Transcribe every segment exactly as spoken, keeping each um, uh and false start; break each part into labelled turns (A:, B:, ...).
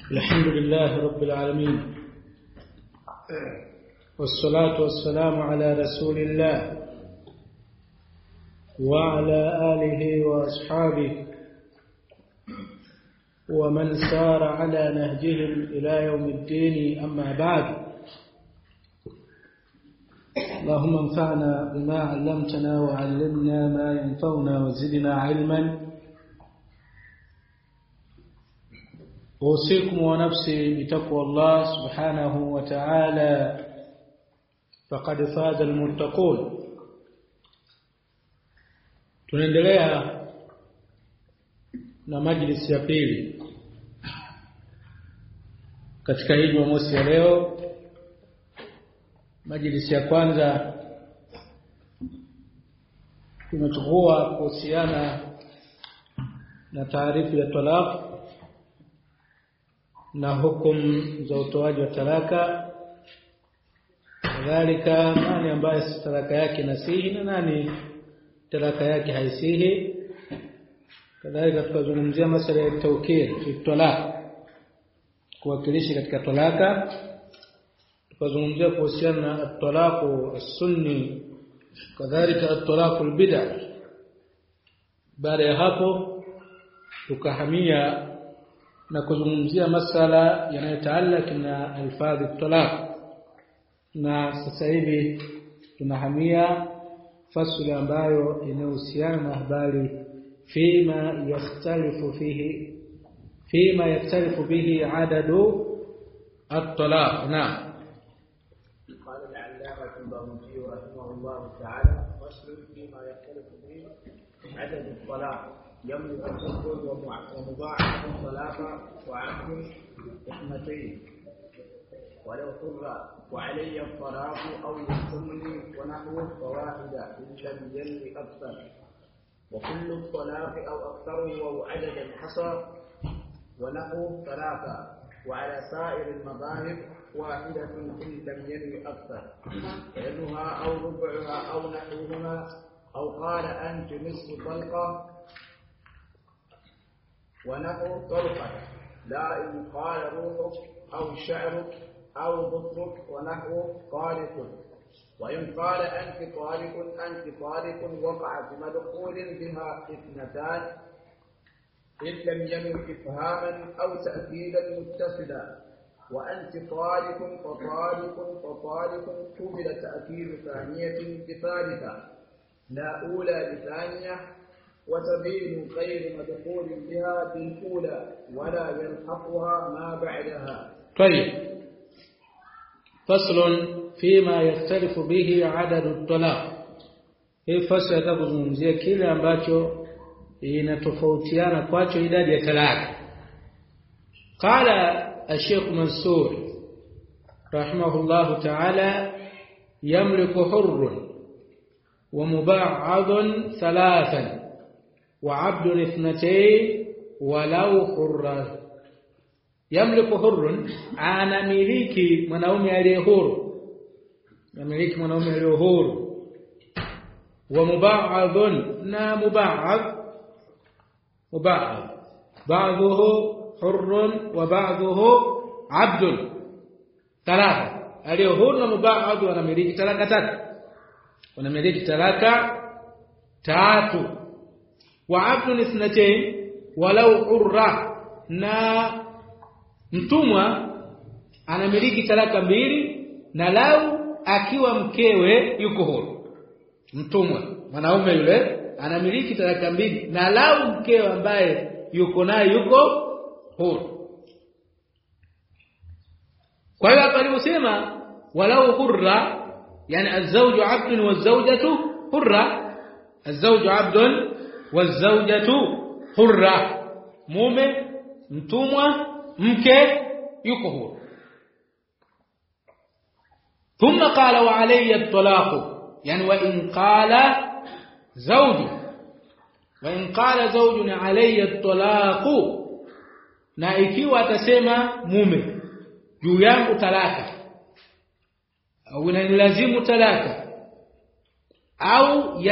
A: الحمد لله رب العالمين والصلاة والسلام على رسول الله وعلى آله وأصحابه ومن سار على نهجهم إلى يوم الدين. أما بعد، اللهم انفعنا بما علمتنا وعلمنا ما ينفعنا وزدنا علما. أوصيكم ونفسي بتقوى الله سبحانه وتعالى، فقد فاز المتقون. Tunaendelea na majlisi ya pili katika hii Jumamosi ya leo. Majlisi ya kwanza tunachukua kuhusiana na taarifu ya talaq na hukumu za utoaji wa talaka, kadhalika nani ambaye talaka yake nasihi na nani talaka yake haisihi. Kadhalika tukazungumzia masuala ya tawkil fi talaq, kuwakilisha katika talaka. Tukazungumzia kuhusiana na at-talaq as-sunni, kadhalika at-talaq al-bid'ah. Baada ya hapo tukahamia na kuzungumzia masala yanayotaalaka na alfadhi at-talaq, na sasa hivi tunahamia fasli ambayo inahusiana na habari fima yakhtalifu fihi fima yakhtalifu bihi adadu at-talaq. Naam.
B: قال العلامة الباهوتي رحمه الله تعالى: فصل فيما يختلف به عدد الطلاق. يملك حر ومضاعف ثلاثة وعبد اثنتين، ولو حر وعلي الطلاق أو يحكمني ونحوه فواحدة إن لم يلي أكثر، وكل الطلاق أو أكثره أو عددا حصى ونحوه ثلاثة، وعلى سائر المذاهب واحدة إن لم يلي أكثر، يدها أو ربعها أو نحوهما، أو قال أنت نصف طلقة ونحو طلقة، لا إن قال روحك أو شعرك أو ظفرك ونحوه طالق، وإن قال أنت طالق أنت طالق وقع بمدخول بها اثنتان إن لم ينو إفهاما أو تأكيدا متصلا، وأنت طالق فطالق فطالق قبل تأكيد ثانية بثالثة لا أولى بثانية، وتبين غير مدخول بها بالأولى ولا يلحقها ما بعدها.
A: طيب، فصل فيما يختلف به عدد الطلاق. Hii fasli itakuzungumzia kile ambacho inatofautiana kwacho idadi ya talaka. Qala الشيخ منصور رحمه الله تعالى: يملك حر ومباعض ثلاثا وعبد اثنتين ولو حر. يملك حر ana miliki mwanaume aliye huru, miliki mwanaume aliye huru, wa muba'adhun na muba'adh muba'adh ba'dhuhu hurrun wa ba'dhuhu 'abdun. Talaka aliye huru na muba'adh wanamiliki talaka tatu, wanamiliki talaka tatu. Wa 'abdun ithnatayn walau hurra, na mtumwa anamiliki talaka mbili na lau akiwa mkewe yuko huru. Mtumwa mwanaume yule anamiliki talaka mbili na lau mkewe ambaye yuko naye yuko huru. Kwa hiyo hapa aliposema walau hurra, yani az-zawju 'abdun waz-zawjatu hurra, az-zawju 'abdun waz-zawjatu hurra, mume mtumwa, mke yuko huru. ثم قال وعلي الطلاق، يعني وإن قال زوج وإن قال زوج علي الطلاق، na ikiwa atasema mume juu yangu talaka au inanilazimu talaka au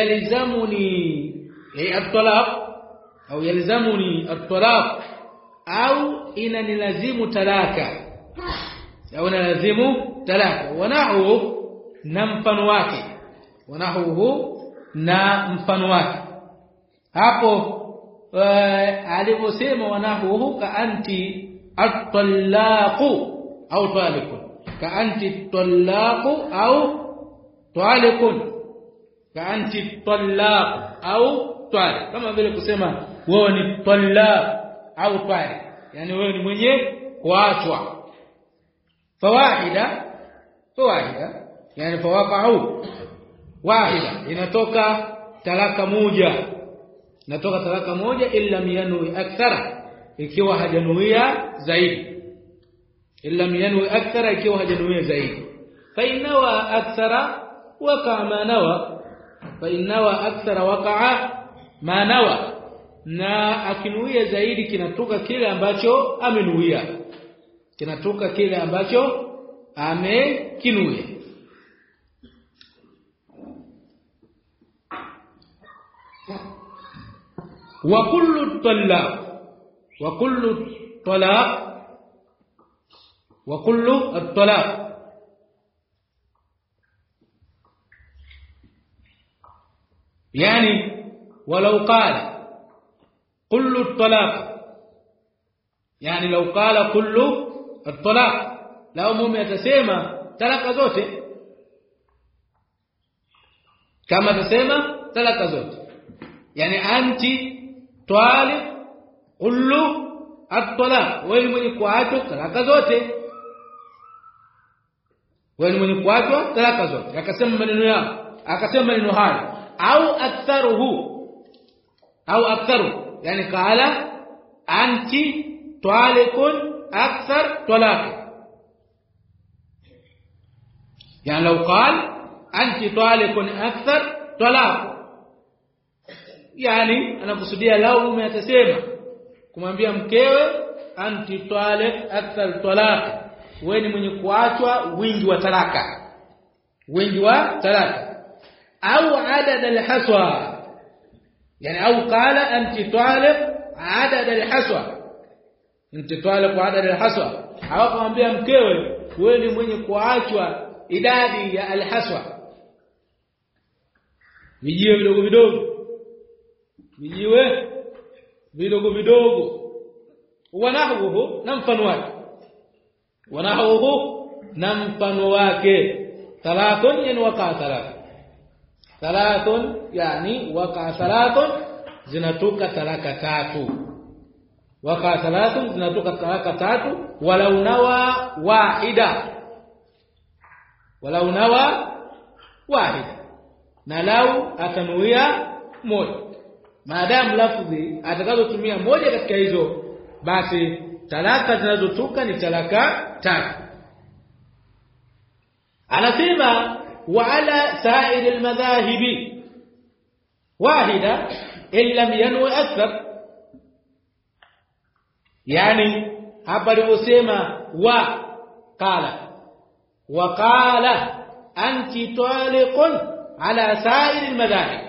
A: yalizamuni at-talaq au yalizamuni at-talaq au inanilazimu talaka au inalazimu talaka wanahu na mfano wake wanahu na mfano wake hapo uh, aliposema wanahu ka anti at-talaqu au talikun ka anti at-talaqu au talikun ka anti at-talaqu au talik kama vile kusema wewe ni talaq au talik yani wewe ni mwenye kuachwa fawahida fawahida yani fawaqa'u wahida inatoka talaka moja inatoka talaka moja illa yanwi akthara ikiwa hajanuia zaidi illa yanwi akthara ikiwa hajanuia zaidi fa innawa akthara waqa ma nawa fa innawa akthara waqa'a ma nawa na akinuia zaidi kinatoka kile ambacho amenuia kinatoka kile ambacho amekinuia wa kullu talaq wa kullu talaq wa kullu at-talaq yani walau qala kullu at-talaq yani law qala kullu at-talaq lao mume atasema talaka zote kama atasema talaka zote yani anti talib kullu at-talaq wewe mwenye kuachwa talaka zote wewe mwenye kuachwa talaka zote akasema maneno yao akasema maneno hayo au aktharuhu au aktharu yani qala anti talikun akthar talaq يعني لو قال أنت طالق أكثر طلاق يعني أنا kusudia lao mume atasema kumwambia mkewe anti taliq akthar talaq wewe ni mwenye kuachwa wingi wa talaka wingi wa talaka au adad alhaswa yani au qala anti taliq adad alhaswa anti taliq adad alhaswa au kumwambia mkewe wewe ni mwenye kuachwa idadi ya alhaswa vijiwe vidogo vidogo vijiwe vidogo vidogo wanahuhu na mfano wake wanahuhu na mfano wake thalathun yani waqa thalath thalathun yani waqa thalathun zinatoka talaka tatu waqa thalathun zinatoka talaka tatu walau nawa wahida walau nawa wahida na lau atanuia moja maadamu lafzi atakazotumia moja katika hizo basi talaka zinazotoka ni talaka tatu anasema wa ala sa'ir almadhahibi wahida illa yanwi akthar yani hapa aliposema wa qala وقال أنت طالق على سائر المذاهب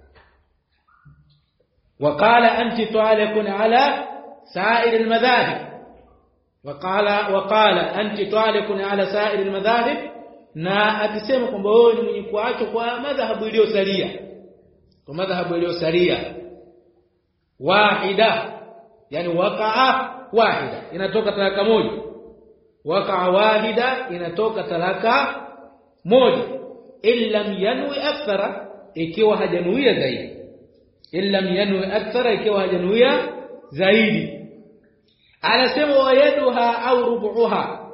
A: وقال أنت طالق على سائر المذاهب وقال وقال أنت طالق على سائر المذاهب na akisema kwamba wewe ni mwenye kuachwa kwa madhahabu iliyosalia kwa madhahabu iliyosalia wahida yani waqa'a wahida inatoka talaka moja waqa'a wahida inatoka talaka moja illa yanwi akthara ikiwa hajanuia zaidi illa yanwi akthara ikiwa hajanuia zaidi anasema wayaduha au rubuha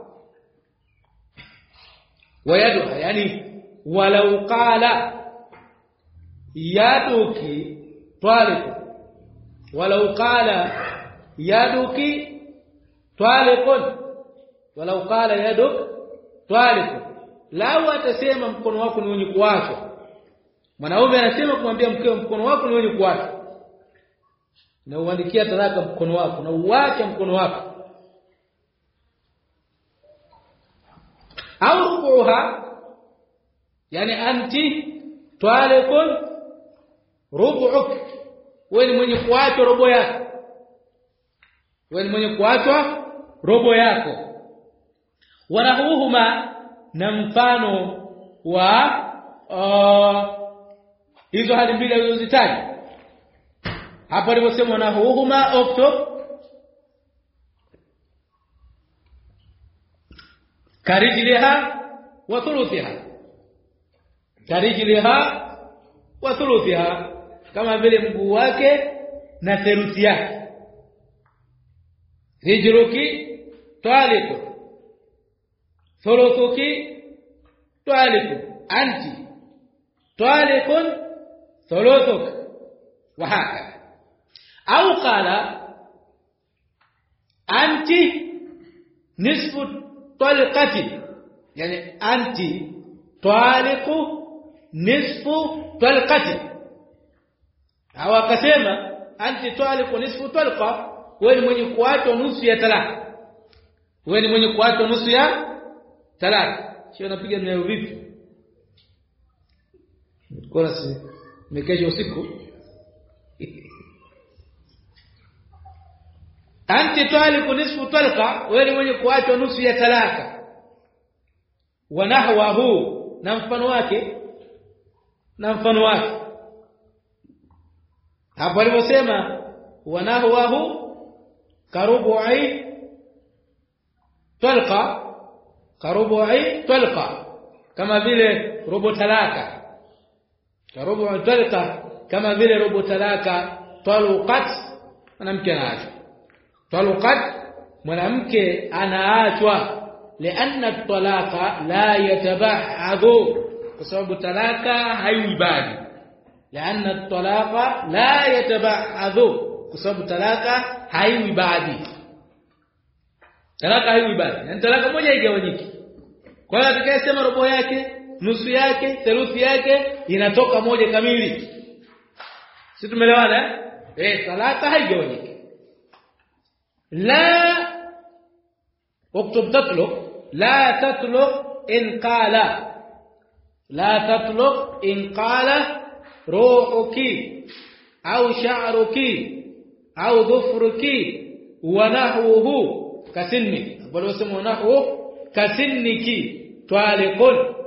A: wayaduha yani walau qala yaduki taliq walau qala yaduki taliqun walau qala yaduk taliq lao atasema mkono wako ni wenye kuachwa mwanaume anasema kumwambia mkeo mkono wako ni wenye kuachwa na uandikia talaka mkono wako na uache mkono wako au rubuha yani anti taliqun rubu'uk wewe mwenye kuachwa robo yako wewe mwenye kuachwa robo yako. Wanahuhuma na mfano wa uh, hizo hali mbili zilizozitaja hapo aliposema wanahuhuma okto karijliha wa thuluthiha, karijliha wa thuluthiha, kama vile mguu wake na theluthi yake. Rijluki taliku, thuluthuki taliku, anti talikun thuluthuk, wa hakadha. Au qala anti nisfu talqati, yani anti taliku nisfu talqati. Au akasema anti taliku nisfu talqa, wewe ni mwenye kuachwa nusu ya talaka, wewe ni mwenye kuachwa nusu ya talaka. Sio napiga nayo vipi? Kwa si mekesha usiku. Anti taliku nisfu talqa, wewe ni mwenye kuachwa nusu ya talaka. Wa nahwahu, na mfano wake, na mfano wake hapo aliposema wa nahwahu karubu'i talqa, karubu'i talqa, kama vile robo talaka, karubu'i talqa, kama vile robo talaka. Talqat, mwanamke anaachwa. Talqat, mwanamke anaachwa. Lianna talaqa la yatabahadhu, kwa sababu talaka haiibadi. Lianna talaqa la yatabahadhu, kwa sababu talaka haiibadi. Talaka haiibadi, na talaka moja haigawanyiki. Kwa hiyo atakayesema robo yake, nusu yake, theluthi yake, inatoka moja kamili. Sisi tumeelewana? Eh, talaka haigawanyiki. La uktub tatluq, la tatluq in qala, la tatluq in qala ruhuki au sha'ruki au dhufruki wa nahwuhu kasinni. Bado wasema nahwu kasinniki taliqun.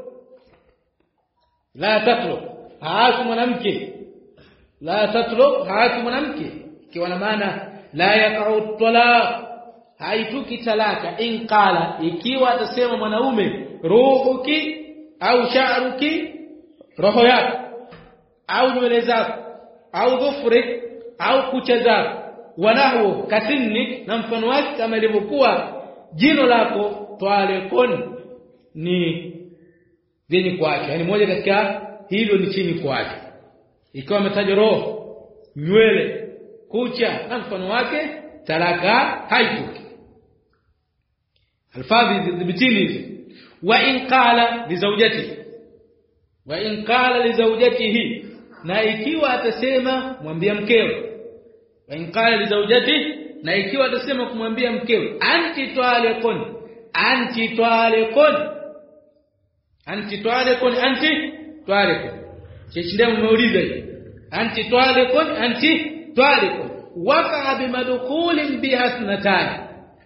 A: La tatluq, haaku mwanamke, la tatluq, haaku mwanamke, ikiwa na maana la yaqa'u talaq, haituki talaka. In qala, ikiwa atasema mwanaume ruhuki au sha'ruki, roho yako au nywele zako au dhufri au kucha zako, wanahwu kasinni, na mfano wake kama ilivyokuwa jino lako, twalikun, ni dini kwacho, yani moja katika hilo ni chini kwacho. Ikiwa ametaja roho, nywele, kucha na mfano wake, talaka haituki. Alfadhi dhibitini hizi. Wa in qala li zawjatihi, wa in qala li zawjatihi, na ikiwa atasema mwambia mkewe. Wa in qala li zawjatihi, na ikiwa atasema kumwambia mkewe, anti taliqun, anti taliqun, anti taliqun, anti taliqun. Chechindemo umeuliza hivi, anti taliqun, anti taliqun, waqa bimadkhulin biha sanatani,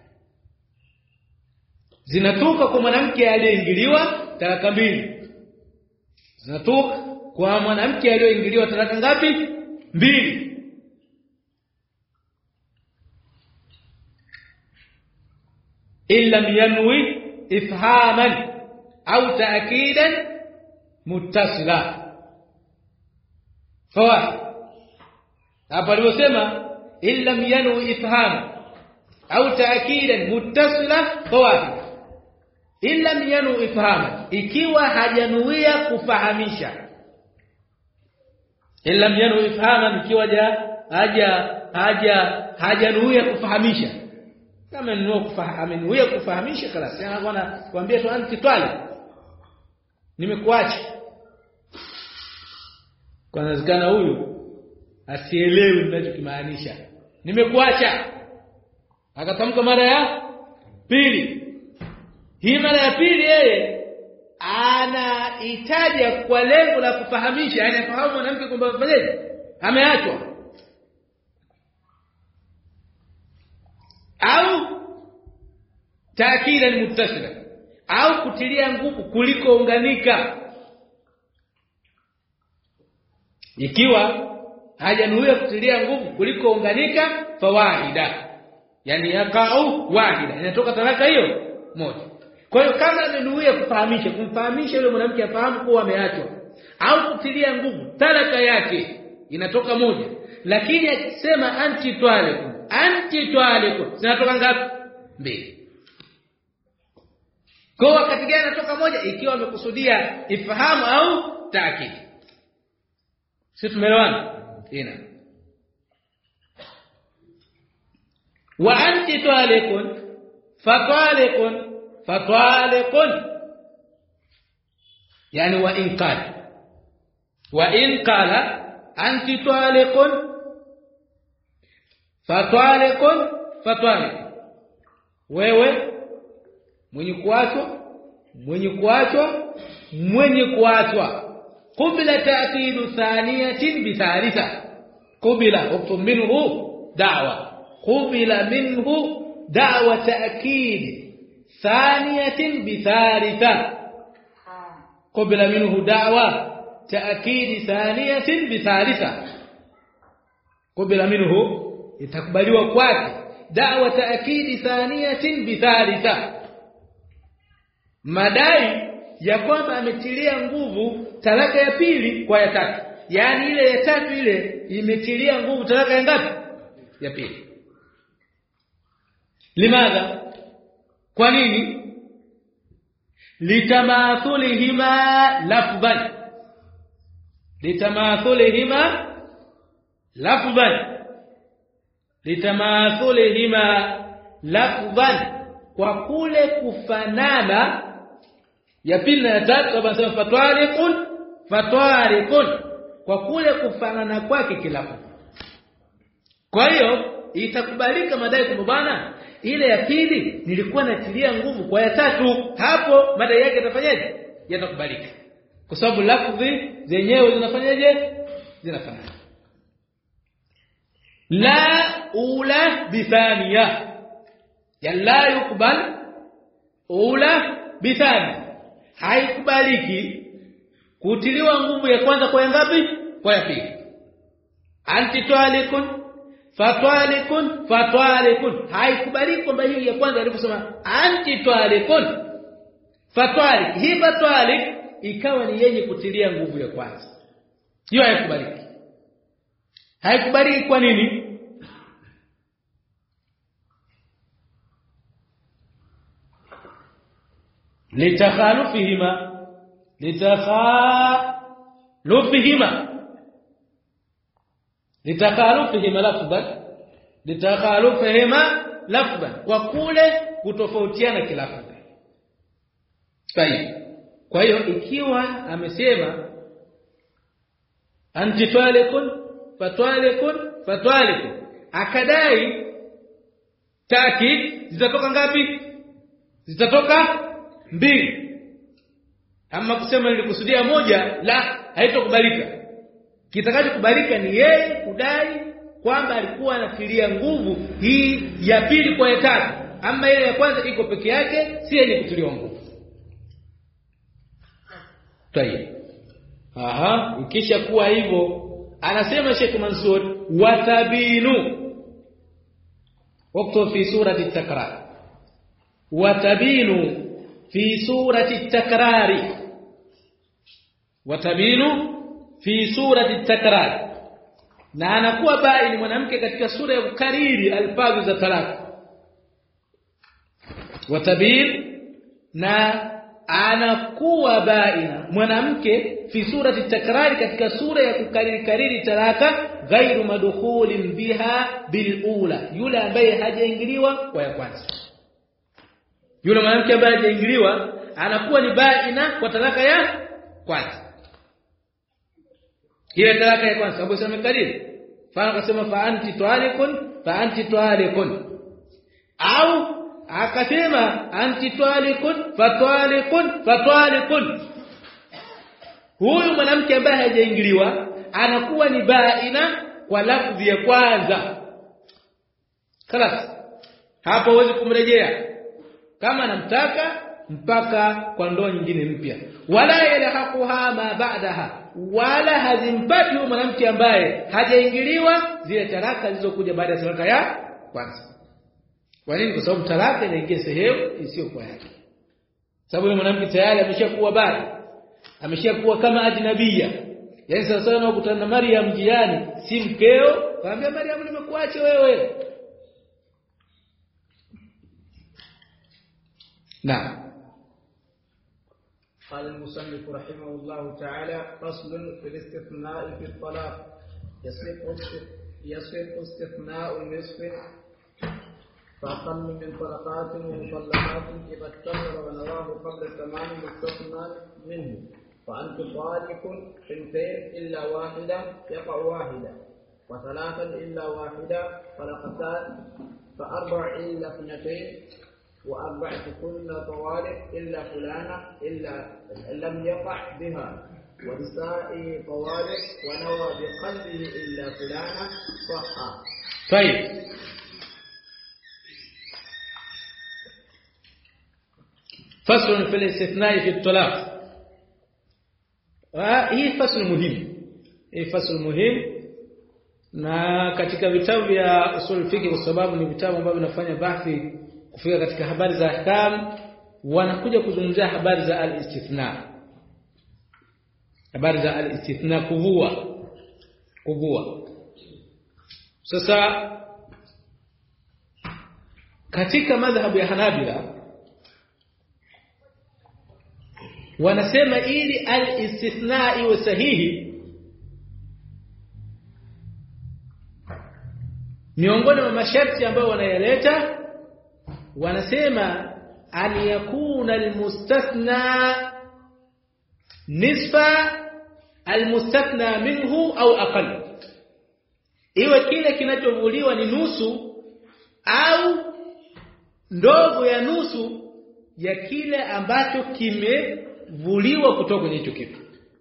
A: zinatoka kwa mwanamke aliyeingiliwa talaka mbili. Zinatoka kwa mwanamke aliyeingiliwa talaka ngapi? Mbili. Illa yanwi ifhaman au ta'kidan muttasila. Fawaid hapa aliposema illa yanwi ifhaman au ta'kidan muttasila, fawaid. Illa yanwi ifhaman, ikiwa hajanuia kufahamisha. Illa yanwi ifhaman, ikiwa haja haja hajanuia kufahamisha. Kama ndio kufahamu kufahamisha kala sana bwana, kuambia tu anti twali, nimekuacha. Kwa nazikana huyu asielewe ninachokimaanisha, nimekuacha. Akatamka mara ya pili. Hii mara ya pili yeye anahitaji kwa lengo la kufahamisha, yani afahamu mwanamke kwamba afanyaje, ameachwa. Au taakidan muttasila au kutilia nguvu kuliko unganika. Ikiwa hajanuia kutilia nguvu kuliko unganika fawahida, yani yakau wahida, inatoka talaka hiyo moja. Kwa hiyo kama amenuia kufahamisha kumfahamisha yule mwanamke afahamu kuwa ameachwa au kutilia nguvu talaka yake inatoka moja, lakini akisema anti twalikum anti twalikum zinatoka ngapi? Mbili. Kwa wakati gani inatoka moja? Ikiwa amekusudia ifahamu au taakidi. Sisi tumeelewana? Ina wa anti twalikun fatwalikun fatwalikun, yani wa in qala wa in qala anti twalikun fatwalikun fatwalikun, wewe mwenye kuachwa mwenye kuachwa mwenye kuachwa qubila ta'kidu thaniyatin bi thalitha, qubila uktub minhu da'wa qubila minhu da'wa ta'kid thaniyatin bi thalitha, qubila minhu da'wa ta'kid thaniyatin bi thalitha, qubila minhu itakubaliwa kwake da'wa ta'kid thaniyatin bi thalitha, madai ya kwamba ametilia nguvu talaka ya pili kwa ya tatu, yani ile ya tatu ile imetilia nguvu talaka ya ngapi? Ya pili. Limadha? Kwa nini? Litamathulihima lafdhan, litamathulihima lafdhan, litamathulihima lafdhan, kwa kule kufanana ya pili na ya tatu. Baba anasema fatwalikun fatwalikun, kwa kule kufanana kwake kilafu. Kwa hiyo itakubalika madai kwamba bwana ile ya pili nilikuwa natilia nguvu kwa ya tatu, hapo madai yake yatafanyaje? Yatakubalika, kwa sababu lafzi zenyewe zinafanyaje? Zinafanana. La ula bithaniya, ya la yukbal ula bithani, haikubaliki kutiliwa nguvu ya kwanza kwa ya ngapi? Kwa ya pili. Anti twalikun fatwalikun fatwalikun, haikubaliki kwamba hiyo ya kwanza aliposema anti twalikun fatwalik, hii fatwalik ikawa ni yenye kutilia nguvu ya kwanza, hiyo haikubaliki. Haikubaliki kwa nini? litakhalufihima litakhalufihima litakhalufihima lafdhan litakhalufihima lafdhan, kwa kule kutofautiana kilafdhi. Sahihi. Kwa hiyo ikiwa amesema anti twalikun fatwalikun fatwalikun, akadai taakid, zitatoka ngapi? Zitatoka mbili. Ama kusema nilikusudia moja, la, haitokubalika. Kitakachokubalika ni yeye kudai kwamba alikuwa anatilia nguvu hii ya pili kwa ya tatu, ama ile ya kwanza iko peke yake, si yenye kutiliwa nguvu. Tayeb. Aha, ikisha kuwa hivyo, anasema Sheikh Mansur watabinu wakati fi surati at-takrar, watabinu fi surati at-takrar, watabinu fi surati at-takrar, na anakuwa baini mwanamke katika sura ya kukariri alfadhi za talaka. Watabin, na anakuwa baina mwanamke fi surati at-takrar, katika sura ya kukariri kariri talaka, ghairu madkhulin biha bilula, yule ambaye hajaingiliwa kwa ya kwanza. Yule mwanamke ambaye hajaingiliwa anakuwa ni baina kwa talaka ya kwanza, ile talaka ya kwanza sababu sema kariri. Fana akasema fa anti twalikun fa anti twalikun, au akasema anti twalikun fatwalikun fatwalikun, huyu mwanamke ambaye hajaingiliwa anakuwa ni baina kwa lafzi ya kwanza. Khalas, hapo huwezi kumrejea. kama anamtaka mpaka kwa ndoa nyingine mpya. Wala yalhaquha ma ba'daha, wala hazimpati huyo mwanamke ambaye hajaingiliwa zile talaka zilizokuja baada ya talaka ya kwanza. Kwa nini? Kwa sababu talaka inaingia sehemu isiyo kwa yake. Sababu yule mwanamke tayari ameshakuwa bali, ameshakuwa kama ajnabia. Yaani sasa sana ukutana na Maryam jiani, si mkeo, kaambia Maryam nimekuacha wewe. نعم.
B: قال المصنف رحمه الله تعالى: فصل في الاستثناء في الطلاق. يصح استثناء النصف فأقل من طلقات ومطلقات إذا استمر ونواه قبل الزمان مستثنى منه. فأنت طالق اثنتين إلا واحدة يقع واحدة، وثلاثا إلا واحدة طلقتان، فأربع إلا اثنتين، وأربعة كن طوالق إلا فلانة إلا لم يقع بها، ونساء طوالق ونوى بقلبه إلا فلانة صح.
A: طيب، فصل في الاستثناء في الطلاق. Hii fasl muhimu. Hii fasl muhimu na katika vitabu vya usul fiqh, kwa sababu ni vitabu ambavyo vinafanya bahthi kufika katika habari za ahkam, wanakuja kuzungumzia habari za al-istithna. Habari za al-istithna, kuvua. Kuvua. Sasa katika madhhabu ya Hanabila wanasema ili al-istithna iwe sahihi, miongoni mwa masharti ambayo wanayaleta, wanasema an yakuna al-mustathna nisfa al-mustathna minhu au aqall, iwe kile kinachovuliwa ni nusu au ndogo ya nusu ya kile ambacho kimevuliwa kutoka kwenye hicho kitu.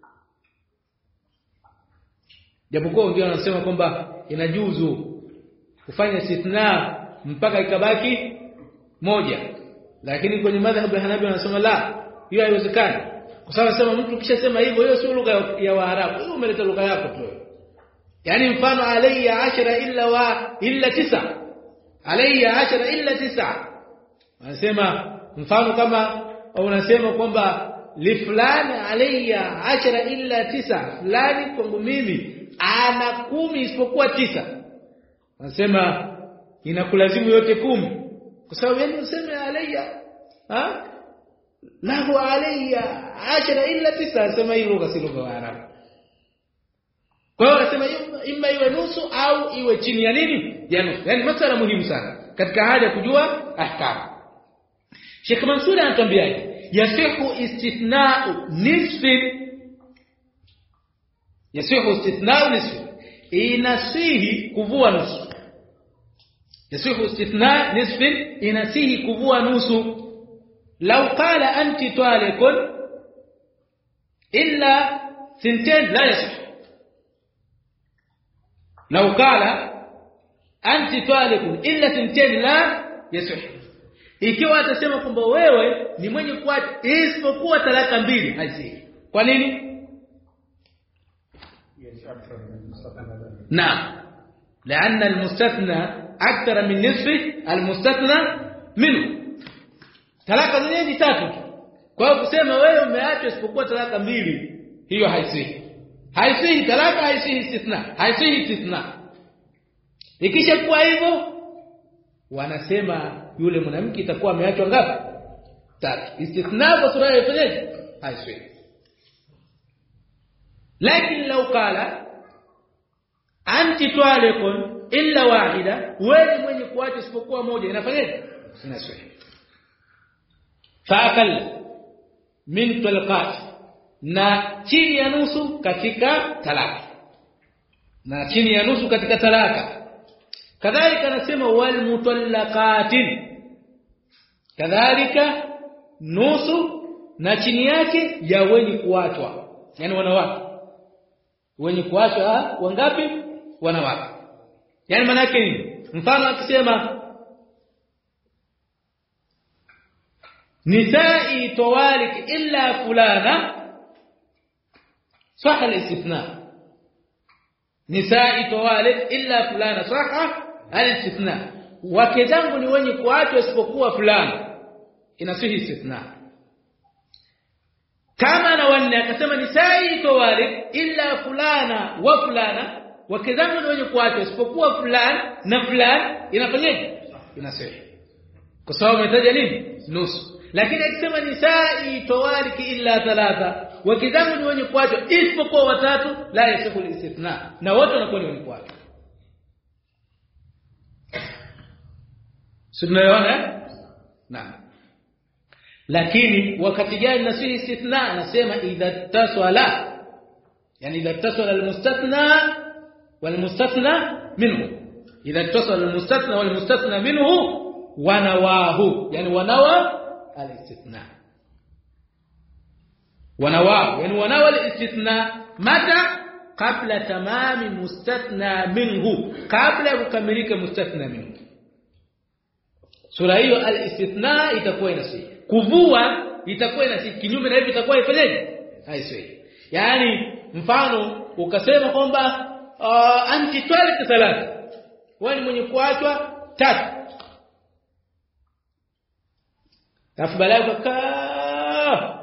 A: Japokuwa wengine wanasema kwamba inajuzu kufanya istithna mpaka ikabaki moja, lakini kwenye madhhabu ya Hanafi wanasema la, hiyo haiwezekani. Kwa sababu sema mtu kisha sema hivyo, hiyo sio lugha ya Waarabu, hiyo umeleta lugha yako tu. Yaani mfano alayya ashara illa wa illa tisa, alayya ashara illa tisa, wanasema mfano kama unasema kwamba li fulani alayya ashara illa tisa, fulani kwangu mimi ana kumi isipokuwa tisa, wanasema inakulazimu yote kumi. Kwa sababu yeye useme alayya ha lahu alayya ashara illa tisa, anasema hiyo lugha si lugha ya Arabu. Kwa hiyo anasema imma iwe nusu au iwe chini ya nini, ya nusu. Yaani masuala muhimu sana katika haja kujua ahkam. Sheikh Mansur anatuambiaje? Yasihu istithna'u nisfi, yasihu istithna'u nisfi, inasihi kuvua nusu. Yasihu istithna' nisfi, inasihi kuvua nusu. Law qala anti talikun illa thintain la yasih. Law qala anti talikun illa thintain la yasih, ikiwa atasema kwamba wewe ni mwenye kuacha isipokuwa talaka mbili, haisihi. Kwa nini? Naam, لأن المستثنى أكثر من نصف المستثنى منه. Talaka zenyewe ni tatu. Kwa hiyo kusema wewe umeacha isipokuwa talaka mbili, hiyo haisihi. Haisihi talaka, haisihi istithna, haisihi istithna. Ikisha kuwa hivyo, wanasema yule mwanamke itakuwa ameachwa ngapi? Tatu. Istithna kwa sura ya fanyaje? Haisihi. Lakini lau qala anti talikun illa wahida, wewe mwenye kuacha isipokuwa moja, inafanyaje? Inasihi. Faakal min talqat, na chini ya nusu katika talaka, na chini ya nusu katika talaka. Kadhalika anasema wal mutallaqatin, kadhalika nusu na chini yake ya wenye kuachwa, yani wanawake wenye kuachwa wangapi? Wanawake. Yani maana yake nini? Mfano akisema nisa'i tawalik illa fulana صح الاستثناء nisa'i tawalik illa fulana صح الاستثناء wake zangu ni wenye kuachwa isipokuwa fulana inasihi istithna kama na wanne akasema nisa'i tawalik illa fulana wa fulana wake zangu ni wenye kuachwa isipokuwa fulana na fulana inafanyaje inasihi kwa sababu umetaja nini nusu lakini akisema nisa'i tawalik illa thalatha wake zangu ni wenye kuachwa isipokuwa watatu la yasihu istithna na wote wanakuwa ni wenye kuachwa Tunaelewana? Naam. Lakini wakati gani nasihi istithna anasema idha tasala yani idha tasala almustathna walmustathna minhu idha tasala almustathna walmustathna minhu wanawahu yani wanawa alistithna wanawahu yani wanawa alistithna mata kabla tamami mustathna minhu kabla ya kukamilika mustathna minhu sura hiyo al-istithna itakuwa inasihi kuvua itakuwa inasihi kinyume na hivyo itakuwa ifanyaje haisihi yani mfano ukasema kwamba uh, anti talik thalatha wewe ni mwenye kuachwa tatu alafu baadaye ukakaa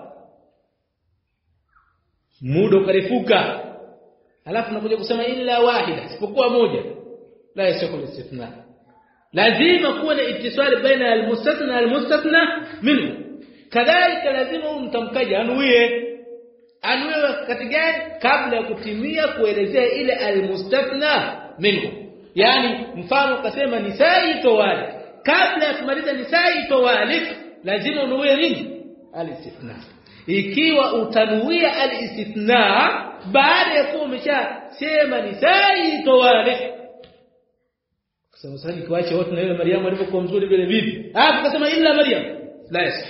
A: muda ukarifuka alafu unakuja kusema illa wahida isipokuwa moja la yasihu al-istithna lazima kuwa na ittisali baina al-mustathna na al-mustathna minhu kadhalika lazima umtamkaje anuie anuie wakati gani kabla ya kutimia kuelezea ile al-mustathna minhu yani mfano ukasema nisa'i tawalik kabla ya kumaliza nisa'i tawalik lazima unuie nini al-istithna ikiwa utanuia al-istithna baada ya kuwa umeshasema nisa'i tawalik sasa sasa nikiacha wote na yule Maryam alipokuwa mzuri vile vipi ah tukasema illa Maryam la yes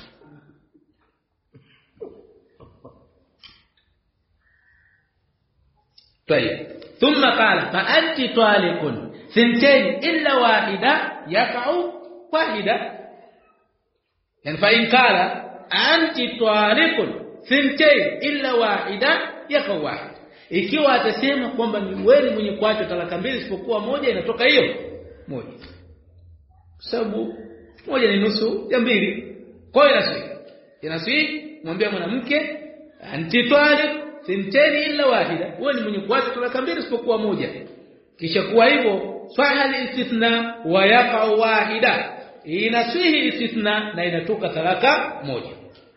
A: طيب ثم قال فانت طالق ثنتين الا واحده يقع واحده يعني فان قال انت طالق ثنتين الا واحده يقع واحد ikiwa atasema kwamba ni wewe mwenye kuacha talaka mbili isipokuwa moja inatoka hiyo moja sababu moja ni nusu ya mbili kwa hiyo inaswi inaswi mwambie mwanamke anti talik thintani illa wahida wewe ni mwenye kuacha talaka mbili isipokuwa moja kisha kuwa hivyo swaha al-istithna wa yaqa wahida inaswihi istithna na inatoka talaka moja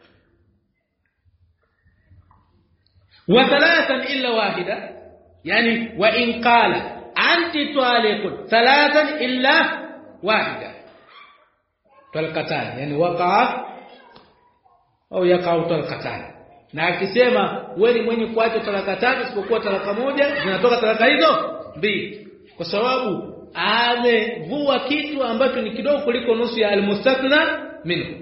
A: وثلاثا الا واحده يعني وان قال انت طالق ثلاثا الا واحده طلقتان يعني وقع au يقع طلقتان na akisema wewe ni mwenye kuacha talaka tatu isipokuwa talaka moja zinatoka talaka hizo mbili kwa sababu amevua kitu ambacho ni kidogo kuliko nusu ya almustathna minhu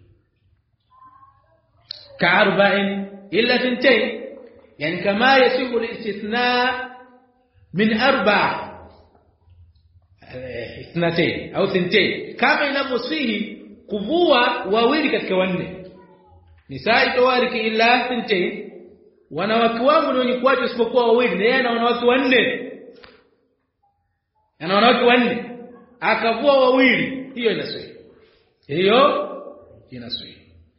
A: ka arba'in illa thintain يعني كما يصح الاستثناء من اربع اثنتين au thintain kama inavyosihi kuvua wawili katika wanne nisa'i tawariki illa thintain wanawake wangu ni wenye kuacha isipokuwa wawili na yeye ana wanawake wanne ana wanawake wanne akavua wawili hiyo inasihi hiyo inasihi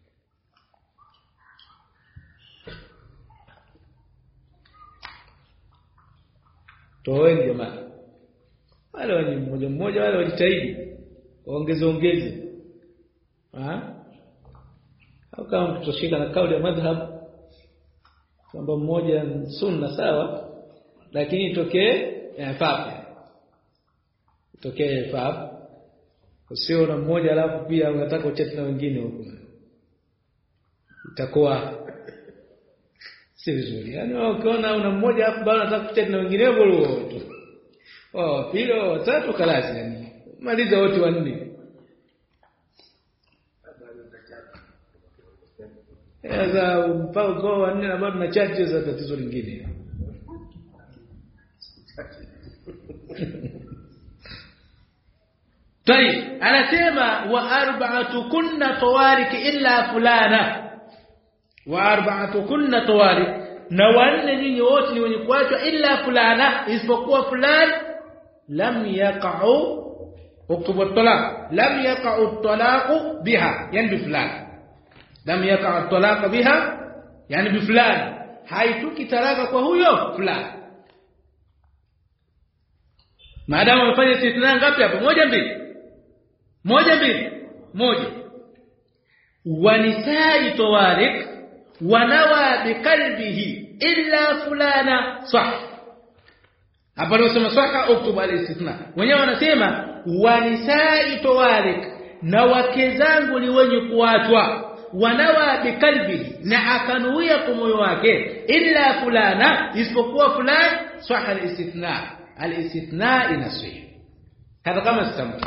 A: toeni jamaa wale wani mmoja mmoja wale wajitahidi waongeze ongeze ah au kama tutoshika na kauli ya madhhab kwamba mmoja sunna sawa lakini itokee fab itokee fab usio na mmoja alafu pia unataka uchate na wengine huko itakuwa si vizuri yani ukiona una mmoja hapo bado unataka kucheza na wengine wote oh pili watatu kalasi yani maliza wote wanne sasa mpaka kwa wanne na bado na chache za tatizo lingine طيب anasema wa arba'atu kunna tawarik illa fulana wa arba'atu kunna tawarik na wanne nyinyi wote ni wenye kuachwa illa fulana isipokuwa fulani lam yaqa'u uktubu at-talaq lam yaqa'u at-talaq biha yani bi fulani lam yaqa'u at-talaq biha yani bi fulani haituki talaka kwa huyo fulani maadamu amefanya istithna ngapi hapo moja mbili moja mbili moja wanisai tawarik wanawa biqalbihi illa fulana sah hapa ndio sema saka uktuba al-istithna wenyewe wanasema wanisai tawarik na wake zangu ni wenye kuachwa wanawa biqalbihi na akanuia kwa moyo wake illa fulana isipokuwa fulani sah al-istithna al-istithna inasih hata kama sitamki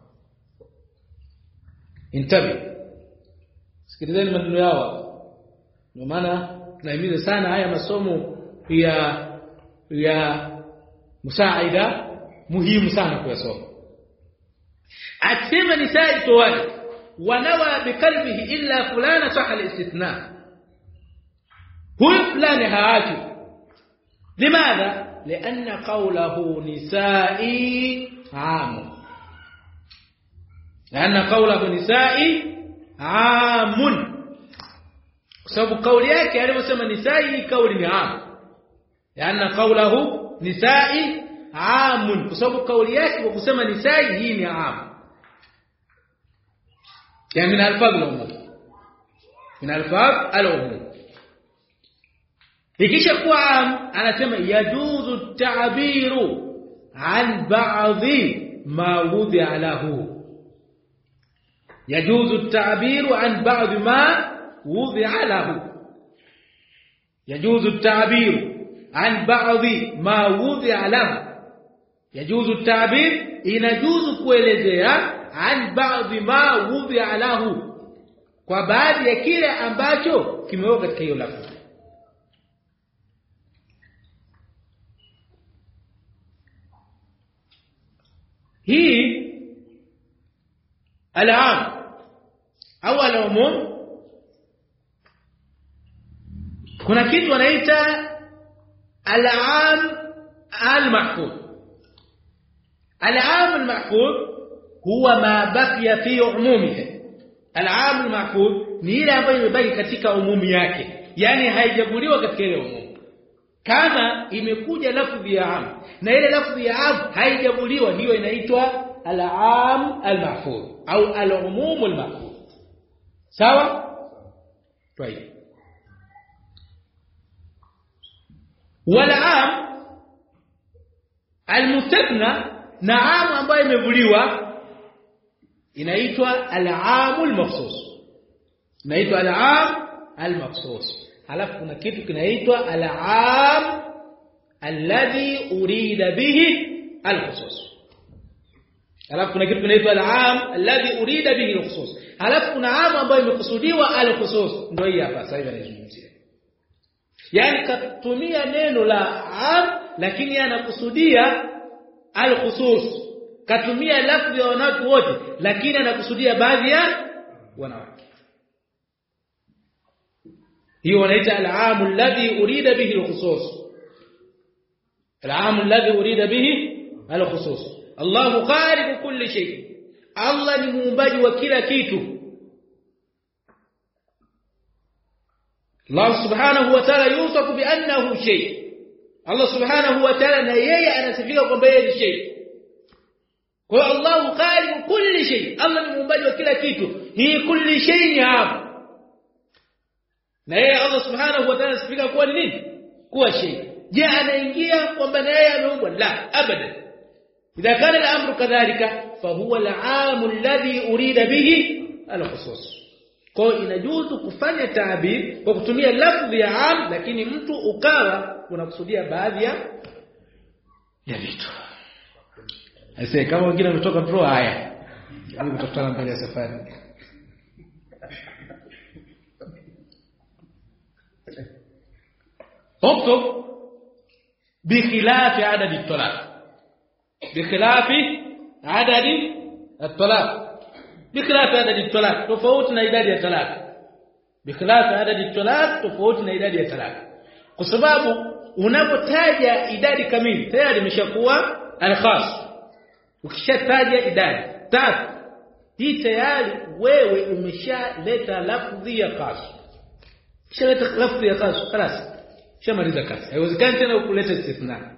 A: intabi sikilizeni maneno yao ndio maana tunahimiza sana haya masomo ya ya musaida muhimu sana kuyasoma atsema nisaa tawali wanawa biqalbihi illa fulana sah al-istithna huyu fulani haachi limadha لأن قوله نسائي عام لأن قوله نسائي عام sababu kauli yake aliyosema nisai ni kauli ni am yaani kaulahu nisai amun kwa sababu kauli yake kwa kusema nisai hii ni am yani min alfaz al-umum min alfaz al-umum ikisha kuwa am anasema yajuzu ta'biru an ba'dhi ma wudi'a lahu yajuzu ta'biru an ba'dhi ma وضع له يجوز التعبير عن بعض ما وضع له يجوز التعبير inajuzu kuelezea an baadhi ma wudhi'a lahu kwa baadhi ya kile ambacho kimewekwa katika hiyo lafzi hii al-am au al-umum kuna kitu wanaita al-aam al-mahfuz al-aam al-mahfuz huwa ma baqiya fi umumihi al-aam al-mahfuz ni ile ambayo imebaki katika umumi yake yani haijaguliwa katika ile umumi kama imekuja lafzi ya am na ile lafzi ya am haijaguliwa hiyo inaitwa al-aam al-mahfuz au al-umum al-mahfuz sawa طيب والعام المستثنى نعام ambayo imevuliwa inaitwa al-aam al-makhsus inaitwa al-aam al-makhsus alafu kuna kitu kinaitwa al-aam alladhi urida bihi al-khusus alafu kuna kitu kinaitwa al-aam alladhi urida bihi al-khusus alafu kuna aam ambayo imekusudiwa al-khusus ndio hii hapa sasa hivi anazungumzia yani katumia neno la am lakini anakusudia al-khusus katumia lafzi ya wanawake wote lakini anakusudia baadhi ya wanawake hiyo wanaita al-aam alladhi urida bihi al-khusus al-aam alladhi urida bihi al-khusus Allahu khaliqu kulli shay Allah ni muumbaji wa kila kitu Allah subhanahu wa ta'ala yusafu bi annahu shay Allah subhanahu wa ta'ala na yeye anasifika kwamba yeye ni shay kwa Allah khaliqu kulli shay Allah ni muumbaji wa kila kitu hii kulli shay ni hapo na yeye Allah subhanahu wa ta'ala anasifika kuwa ni nini kuwa shay je anaingia kwamba na yeye ameumbwa la abadan idha kana al-amru kadhalika fa huwa al-aam alladhi urida bihi al-khusus kwa inajuzu kufanya taabir kwa kutumia lafzi ya am lakini mtu ukawa unakusudia baadhi ya ya vitu Ase kama wengine wametoka draw haya ili kutafutana mbele ya safari اكتب بخلاف عدد الطلاق بخلاف عدد at-talaq bikhilafi adadi at-talaq tofauti na idadi ya talaka bikhilafi adadi at-talaq tofauti na idadi ya talaka kwa sababu unapotaja idadi kamili tayari imeshakuwa al-khas ukishataja idadi tatu hii tayari wewe umeshaleta lafzi ya khas ukishaleta lafzi ya khas خلاص shamaliza kazi haiwezekani tena ukuleta istithna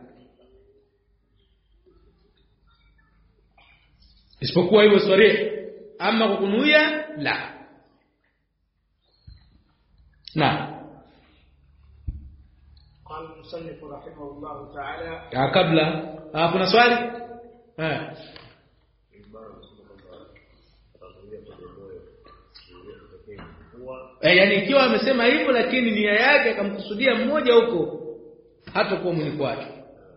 A: isipokuwa hivyo swali ama kukunuia la na
B: قال المصنف رحمه الله تعالى
A: قبل ها kuna swali eh eh yani ikiwa amesema hivyo lakini nia yake akamkusudia mmoja huko hata kwa mwenye kwake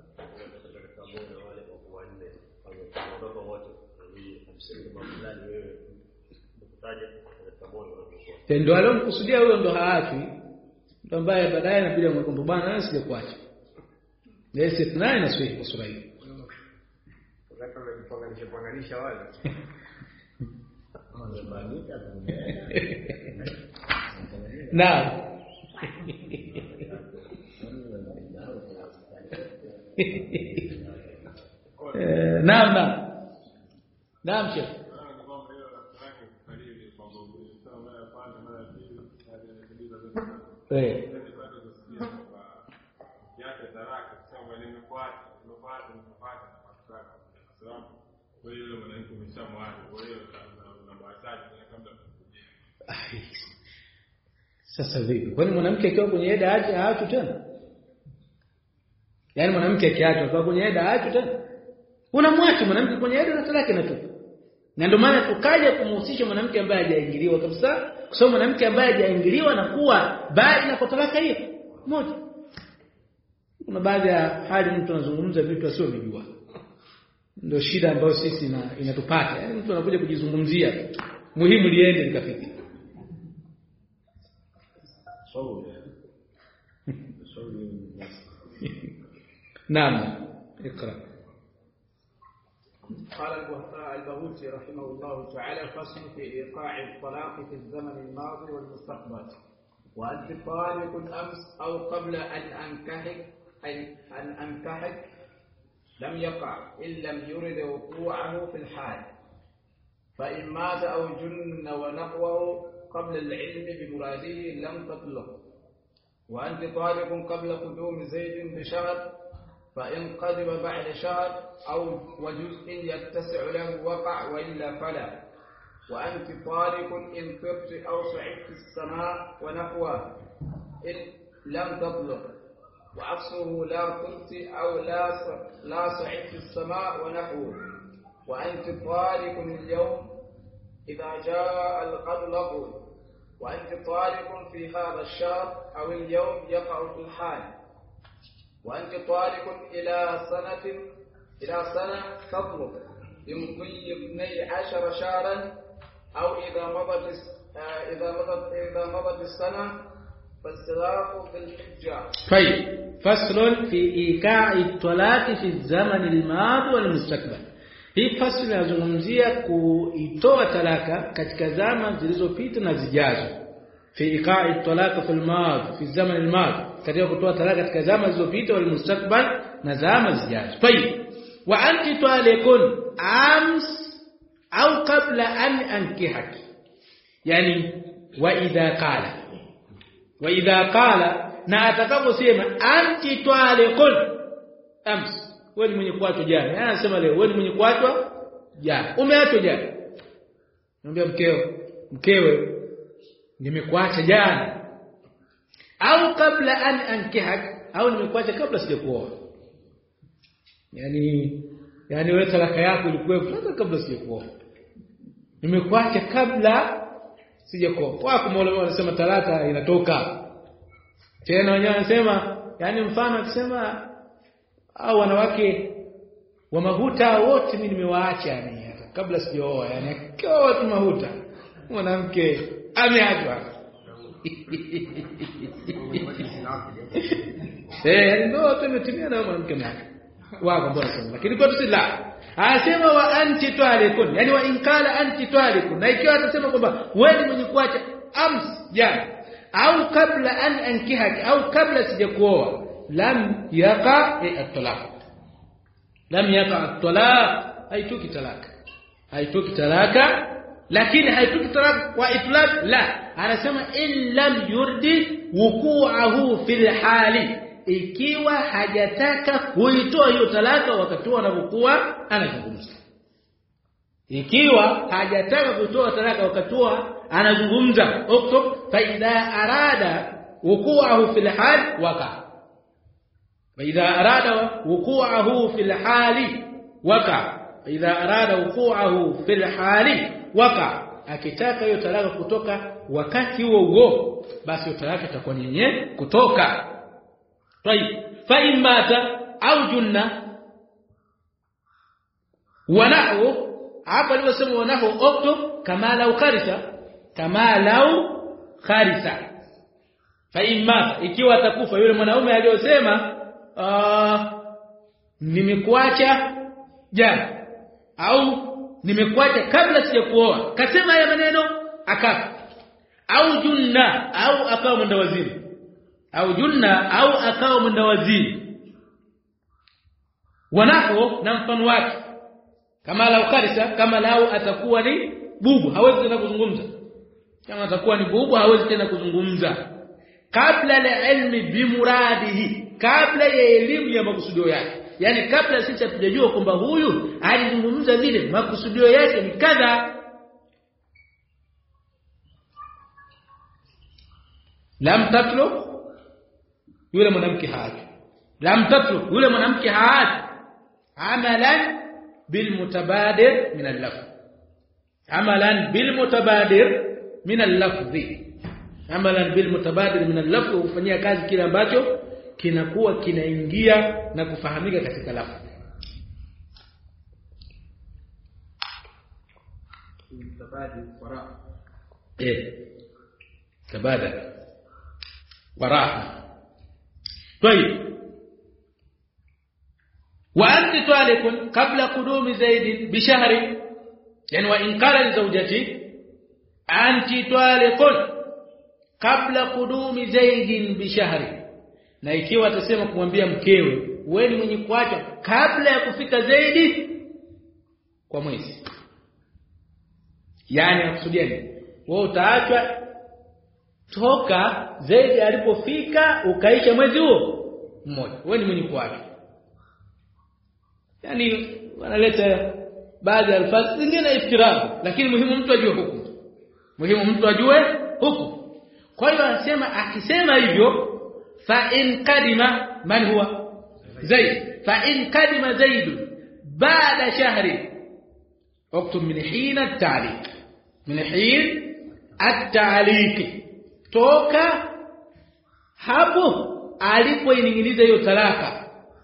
A: ndio alomkusudia huyo ndo haafi ndo ambaye baadaye anabidi amwombe bwana wewe sije kuacha yeye sitna ina sweet kwa sura hiyo
C: wakati wanajipanganisha panganisha wale
A: naam naam naam naam chef eh sasa vipi kwani mwanamke akiwa kwenye eda aje haacho tena yaani mwanamke akiacha kwa kwenye eda haacho tena unamwacha mwanamke kwenye eda na talaka inatoka na ndio maana tukaja kumhusisha mwanamke ambaye hajaingiliwa kabisa kwa sababu mwanamke ambaye hajaingiliwa anakuwa bali na kwa talaka hiyo moja kuna baadhi ya hali mtu anazungumza vitu asivyojua ndio shida ambayo sisi ina, inatupata yaani mtu anakuja kujizungumzia muhimu liende likafiki نعم اقرأ
B: قال البهوتي رحمه الله تعالى فصل في إيقاع الطلاق في الزمن الماضي والمستقبل وأنت طالق أمس أو قبل أن أنكحك أن أنكحك لم يقع إن لم يرد وقوعه في الحال فإن مات أو جن ونحوه قبل العلم بمراده لم تطلق وأنت طالق قبل قدوم زيد بشهر فإن قدم بعد شهر أو وجزء يتسع له وقع وإلا فلا وأنت طالق إن طرت أو صعدت السماء ونحوه إن لم تطلق وعكسه لا طرت أو لا لا صعدت السماء ونحوه وأنت طالق اليوم إذا جاء القلق وأنت طالق في هذا الشهر أو اليوم يقع في الحال وأنت طالق إلى سنة إلى سنة تطلق بمضي اثني عشر شهرا أو إذا مضت إذا مضت إذا مضت السنة فالسلاق في الحجة.
A: طيب فصل في إيقاع الطلاق في الزمن الماضي والمستقبل. Hii fasili inazungumzia kuitoa talaka katika zama zilizopita na zijazo. Fi iqa'i talaka fil madhi fi zaman al madhi, katika kutoa talaka katika zama zilizopita wal mustakbal na zama zijazo. Tayib. Wa anti talikun ams au qabla an ankihaki. Yani wa idha qala. Wa idha qala na atakaposema anti talikun ams wewe ni mwenye kuachwa jana. Yeye anasema leo wewe ni mwenye kuachwa jana. Umeachwa jana. Niambia mkeo, mkewe nimekuacha jana. Au kabla an ankihak au nimekuacha kabla sijakuoa. Yaani yaani wewe talaka yako ilikuwa hata kabla sijakuoa. Nimekuacha kabla sijakuoa. Wako Mola anasema talaka inatoka. Tena wenyewe wanasema yaani mfano akisema au wanawake wa mahuta wote mimi nimewaacha yani kabla sijaoa yani kwa tu mahuta mwanamke ameachwa eh ndio tumetumia na mwanamke mmoja wako bora sana lakini kwa sisi la Anasema wa anti talikun, yani wa in qala anti talikun, na ikiwa atasema kwamba wewe ni mwenye kuacha ams jana au kabla an ankihaki au kabla sijakuoa, lam yaqa at-talaq, lam yaqa at-talaq, haituki talaka, haituki talaka. Lakini haituki talaka wa itlaq la, anasema in lam yurdi wuqu'ahu fil hali, ikiwa hajataka kuitoa hiyo talaka wakati anapokuwa anazungumza, ikiwa hajataka kuitoa talaka wakati anazungumza. Uktub fa idha arada wuqu'ahu fil hal waqa, fa idha arada wuqu'ahu fil hali waqa, fa idha arada wuqu'ahu fil hali waqa, akitaka hiyo talaka kutoka wakati huo huo, basi hiyo talaka itakuwa ni yenye kutoka. Tayib, fa imata au junna wanahu, hapa aliposema wanahu uktub kama lau kharisa, kama lau kharisa. Fa imata, ikiwa atakufa yule mwanaume aliyosema uh, nimekuacha jana au nimekuacha kabla sijakuoa, kasema haya maneno akafa, au junna au akawa mwendawaziri, au junna au akawa mwendawaziri, wanapo na mfano wake, kama lau karisa, kama lau atakuwa ni bubu hawezi tena kuzungumza, kama atakuwa ni bubu hawezi tena kuzungumza, kabla la ilmi bimuradihi, kabla ya elimu ya makusudio yake, yani kabla sisi hatujajua kwamba huyu alizungumza vile makusudio yake ni kadha. Lam tatluq, yule mwanamke haaji, lam tatluq, yule mwanamke haaji, amalan bil mutabadir min al-lafz, amalan bil mutabadir min al-lafzi, amalan bil mutabadir min al-lafz, ufanyia kazi kile ambacho kinakuwa kinaingia na kufahamika katika lafzi.
B: tabadi wara,
A: eh tabada wara. طيب وانت طالق قبل قدوم زيد بشهر، يعني وان قال لزوجتي انت طالق قبل قدوم زيد بشهر، na ikiwa atasema kumwambia mkewe wewe ni mwenye kuacha kabla ya kufika Zaidi kwa mwezi, yani akusudia nini? Wewe utaachwa toka Zaidi alipofika ukaisha mwezi huo mmoja, wewe ni mwenye kuacha. Yani wanaleta baadhi ya alfaz zingine iftirabu, lakini muhimu mtu ajue hukumu, muhimu mtu ajue hukumu. Kwa hiyo anasema, akisema hivyo fa in kadima, man huwa Zaid, fa in kadima Zaid baada shahri, uktub min hina at-ta'liq, min hin at-ta'liq, toka hapo alipoiningiliza hiyo talaka,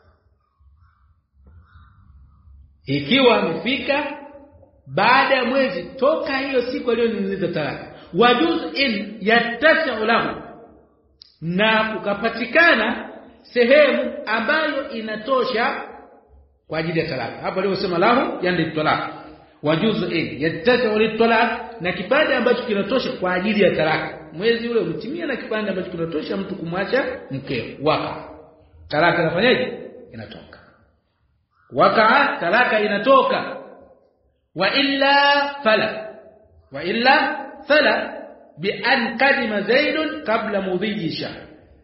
A: ikiwa amefika baada ya mwezi toka hiyo siku aliyoningiliza talaka, wajuz in yattasi'u lahu, na kukapatikana sehemu ambayo inatosha kwa ajili ya talaka. Hapo aliposema lahu yani talaka, wajuzu in yattasi'u lit-talaq, na kipande ambacho kinatosha kwa ajili ya talaka, mwezi ule umetimia, na kipande ambacho kinatosha mtu kumwacha mkeo, waka talaka inafanyaje? Inatoka. Waka talaka inatoka. Wa illa fala, wa illa fala بأن قدم زيد قبل مضي الشهر،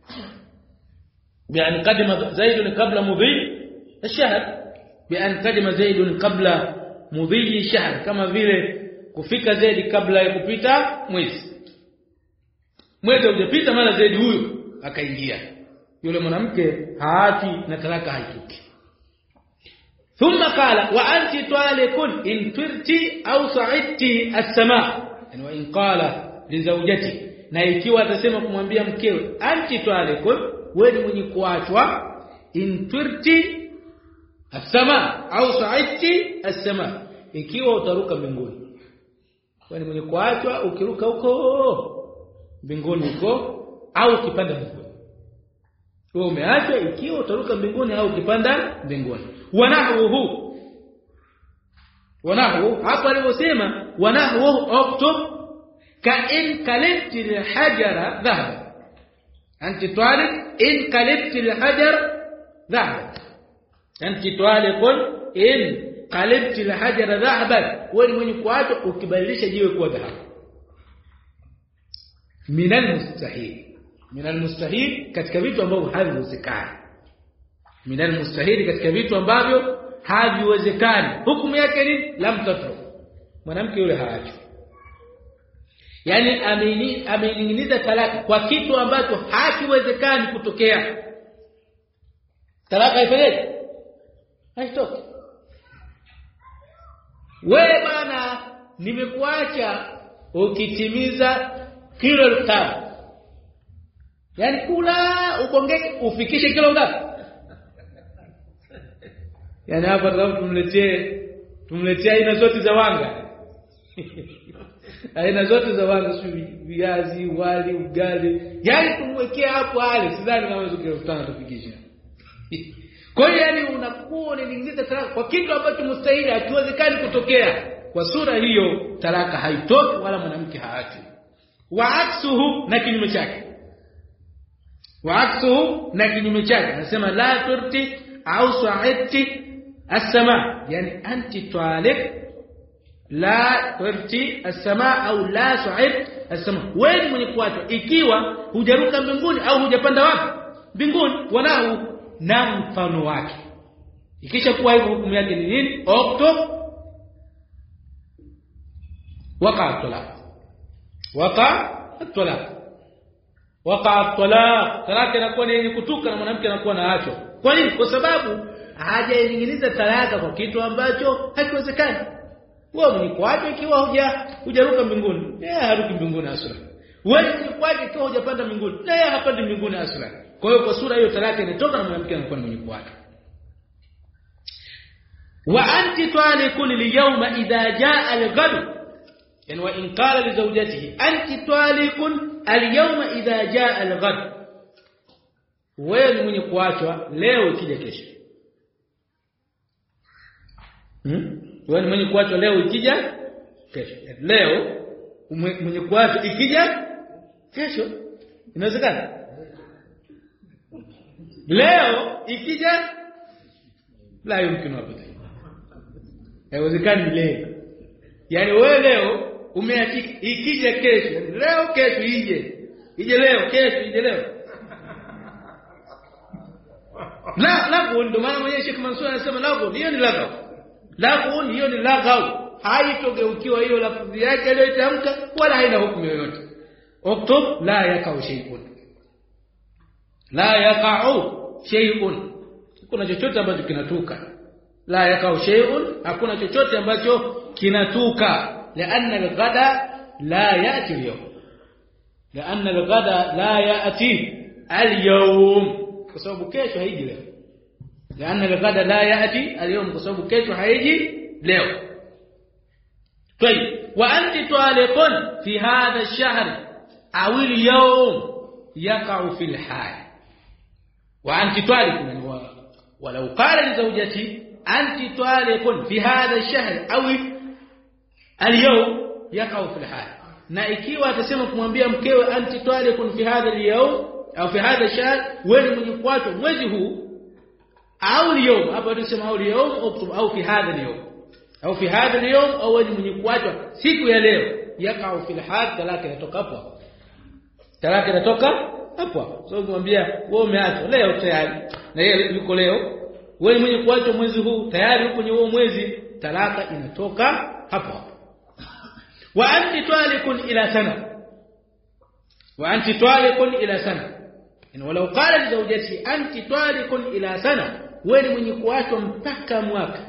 A: بأن قدم زيد قبل مضي الشهر، بأن قدم زيد قبل مضي الشهر، kama vile kufika Zaid kabla ya kupita mwezi. Mwezi hujapita mara Zaid huyo akaingia, yule mwanamke haati na talaka haituki. Thumma qala wa anti talikun in turti au sa'idti as-sama', yani wa in qala lizawjati, na ikiwa atasema kumwambia mkewe anti talikun, wewe ni mwenye kuachwa, in turti as-sama au sa'idti as-sama, ikiwa utaruka mbinguni, wewe ni mwenye kuachwa ukiruka huko mbinguni huko, au ukipanda mbinguni, wewe umeachwa ikiwa utaruka mbinguni au ukipanda mbinguni. Wanahu, wanahu hapa alivyosema wanahu uktub ka in kalibti alhajara dhahaba anti taliq in kalibti alhajar dhahaba anti taliq in kalibti alhajara dhahaba wewe mwenye kuacha ukibadilisha jiwe kuwa dhahabu min almustahil min almustahil katika vitu ambavyo haviwezekani min almustahil katika vitu ambavyo haviwezekani hukumu yake ni lam tatru mwanamke yule haacho yani ameni ameninginiza talaka kwa kitu ambacho hakiwezekani kutokea talaka haifanyeje haitoki wewe bana nimekuacha ukitimiza kilo tano yani kula ukongeke ufikishe kilo ngapi yani hapa lazima tumletee tumletee aina zote za wanga aina zote za wanga sio viazi wali ugali yani tumwekea hapo ale sidhani kama kilo tano tufikishe kwa hiyo yani unakuwa unaingiza talaka kwa kitu ambacho mustahili hakiwezekani kutokea kwa sura hiyo talaka haitoki wala mwanamke haachi wa aksuhu na kinyume chake wa aksuhu na kinyume chake anasema la turti au sa'ati as-sama yani anti taliq la turti as-sama au la sa'id as-sama wewe mwenye kuacha ikiwa hujaruka mbinguni au hujapanda wapi mbinguni wanao na mfano wake ikisha kuwa hivyo hukumu yake ni nini oktob waqa talaq waqa talaq waqa talaq talaka inakuwa ni yenye kutuka na mwanamke anakuwa na acho kwa nini kwa sababu hajaingiza talaka kwa kitu ambacho hakiwezekani wewe mwenye kuacha ikiwa huja hujaruka mbinguni yeye haruki mbinguni asla wewe mwenye kuacha ikiwa hujapanda mbinguni na yeye hapandi mbinguni asla kwa hiyo kwa sura hiyo talaka inatoka na mwanamke anakuwa mwenye kuacha wa anti taliqun liyawma idha jaa al-ghad yani wa in qala li zawjatihi anti taliqun al-yawma idha jaa al-ghad wewe mwenye kuachwa leo ikija kesho hmm? wewe mwenye kuachwa leo ikija kesho leo mwenye kuachwa ikija kesho inawezekana leo ikija la yumkinu abada haiwezekani leo yani wewe leo umeachika ikija kesho leo kesho ije ije leo kesho ije leo la la ndio maana mwenyewe Sheikh Mansur anasema lago hiyo ni lago lago hiyo ni lago haitogeukiwa hiyo lafzi yake aliyotamka wala haina hukumu yoyote uktub la yakau shay'un la yakau shay'un kuna chochote ambacho kinatuka la yakau shay'un hakuna chochote ambacho kinatuka لأن الغدا لا يأتي اليوم لأن الغدا لا يأتي اليوم بسبب kesho haiji leo لأن الغدا لا يأتي اليوم بسبب kesho haiji leo طيب وأنت طالق في هذا الشهر أو اليوم يقع في الحال وأنت طالق ولو قال لزوجتي أنت طالق في هذا الشهر أو اليوم يقع في الحال na ikiwa atasema kumwambia mkewe anti taliqun fi hadha al-yawm au fi hadha ash-shahr wewe mwenye kuacha mwezi huu au al-yawm hapa tunasema au al-yawm au fi hadha al-yawm au fi hadha al-yawm au wewe mwenye kuacha siku ya leo yakau fi al-hal talaka inatoka hapo talaka inatoka hapo so kumwambia wewe umeacha leo tayari na yeye yuko leo wewe mwenye kuacha mwezi huu tayari uko kwenye huo mwezi talaka inatoka hapo wa anti talikun ila sana wa anti talikun ila sana in walau qala li zawjati anti talikun ila sana wewe mwenye kuachwa mpaka mwaka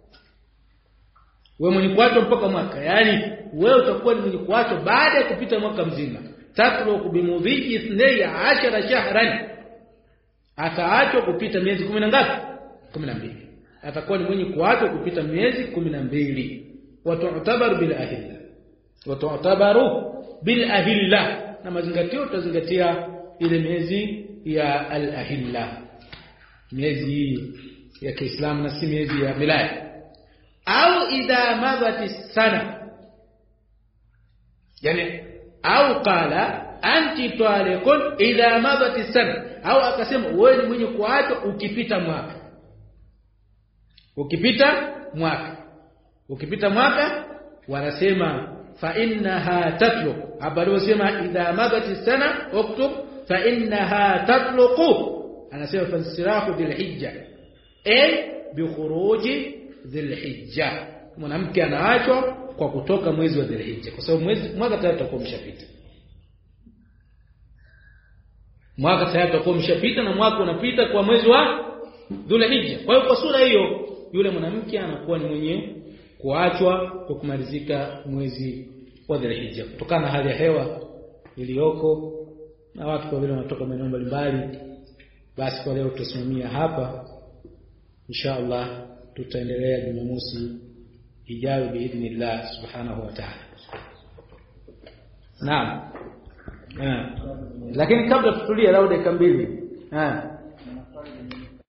A: wewe mwenye kuachwa mpaka mwaka yani wewe utakuwa ni mwenye kuachwa baada ya kupita mwaka mzima tatruku bimudhi ithnay ashara shahran ataachwa kupita miezi kumi na ngapi kumi na mbili atakuwa ni mwenye kuachwa kupita miezi kumi na mbili watu'tabaru bil ahilla watu'tabaru bil ahilla na mazingatio tutazingatia ile miezi ya al ahilla miezi ya Kiislamu na si miezi ya miladi au idha madhat sana, yani au qala anti taliqun idha madhat sana, au akasema wewe ni mwenye kuachwa ukipita mwaka. Ukipita mwaka ukipita mwaka wanasema fa innaha tatluq. Habari wasema idha madhat sana uktub fa innaha tatluq, anasema fansirahu dhilhijja ay bi khuruji dhilhijja, mwanamke anaachwa kwa kutoka mwezi wa dhilhijja, kwa sababu mwezi mwaka tayari utakuwa umeshapita. Mwaka tayari utakuwa umeshapita na mwaka unapita kwa mwezi wa dhilhijja. Kwa hiyo kwa sura hiyo yule mwanamke anakuwa ni mwenye kuachwa kwa kumalizika mwezi wa dhilhijja, kutokana na hali ya hewa iliyoko na watu kwa vile wanatoka maeneo mbalimbali. Basi kwa leo tutasimamia hapa, inshallah tutaendelea Jumamosi ijayo biidhnillah subhanahu wa ta'ala. Naam. Eh. Lakini kabla tutulie lao dakika mbili. Eh.